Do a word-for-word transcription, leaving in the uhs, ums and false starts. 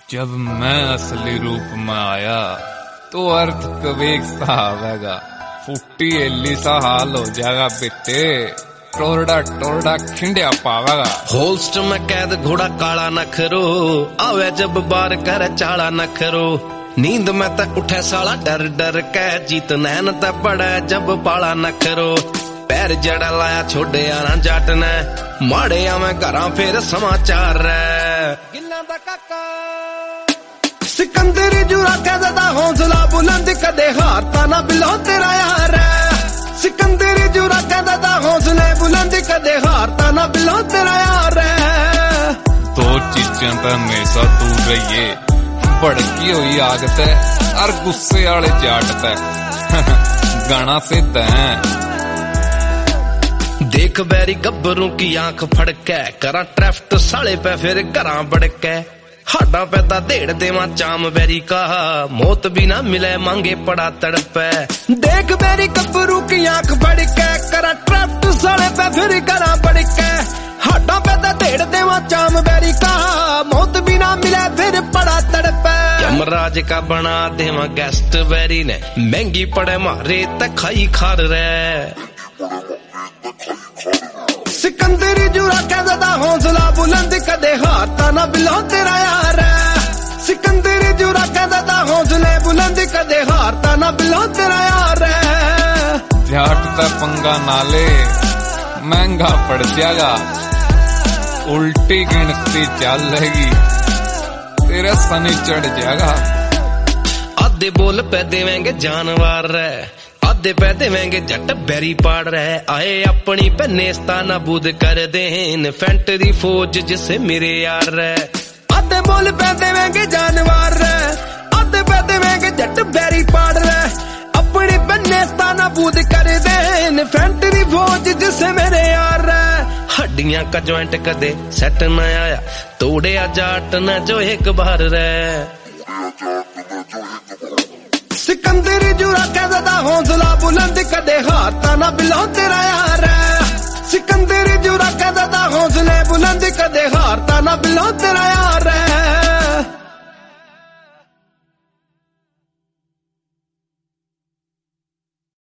जब मैं असली रूप में आया तो अर्थ कवेक सा आवेगा, फुट्टी एली सा हाल हो जाएगा बेटे, टोरडा टोरडा खिंडिया पावेगा। होल्स्ट में कैद घोड़ा काला नखरो, आवे जब बार कर चाला नखरो, नींद में त उठे साला डर डर के, जीत नैन त पड़े जब पाला नखरो, पैर जड़ा लाया छोड़े आना जट ने, माड़े आवे घरां फिर समाचार गिल्ला दा काका सिकंदरी जुरा कहदा हौसला बुलंद कदे हारता ना बिलो तेरा यार, सिकंदरी जुरा कहदा हौसले बुलंद कदे हारता ना बिलो तेरा यार। दो चीजां तो हमेशा दूर रहिए, भड़की हुई आग ते और गुस्से वाले जाट ते गाना सिद्ध है। देख बैरी गब्बरू की आंख फड़कै, करा ट्रैफ्ट साले पे फिर घरां बड़कै, हाडा पैदा देड़ देवा चाम बैरी का, मौत भी ना मिले मांगे पड़ा तड़पै। देख बैरी गब्बरू की आंख फड़कै, करा ट्रैफ्ट साले पे फिर घरां बड़कै, हाडा पैदा देड़ देवा चाम बैरी का, मौत भी ना मिले फिर पड़ा तड़पै। यमराज का बना देवा गेस्ट बैरी ने, महंगी पड़े मारे त खाई खार रे। सिकंदरी जुरा कहदा हौसला बुलंद कदे हारता ना बिलो तेरा यार, सिकंदरी जुरा कहदा हौसले बुलंद कदे हारता ना बिलो तेरा यार। जाट ता पंगा नाले महंगा पड़ जाएगा, उल्टी गिनती चलेगी तेरे सनी चढ़ जाएगा। आधे बोल पे देवेंगे जानवर, आधे पै देवेंगे जट बैरी पाड़ रहे, आए अपनी पे नेस्ता नाबूद कर देन, फैंटरी फौज जिसे मेरे यार रे। आधे बोल पै देवेंगे जानवर, आधे पै देवेंगे जट बैरी पाड़ रहे, अपनी पे नेस्ता नाबूद कर देन, फैंटरी फौज जिसे मेरे यार रे। हड्डियां का ज्वाइंट कदे सेट न आया, तोड़िया जाट न जो एक बार रे। सिकंदरी जुरा कहदा हौसला बुलंद कदे हारता ना बिलो तेरा यार, सिकंदरी जुरा कहदा हौसले बुलंद कदे हारता ना बिलो तेरा यार।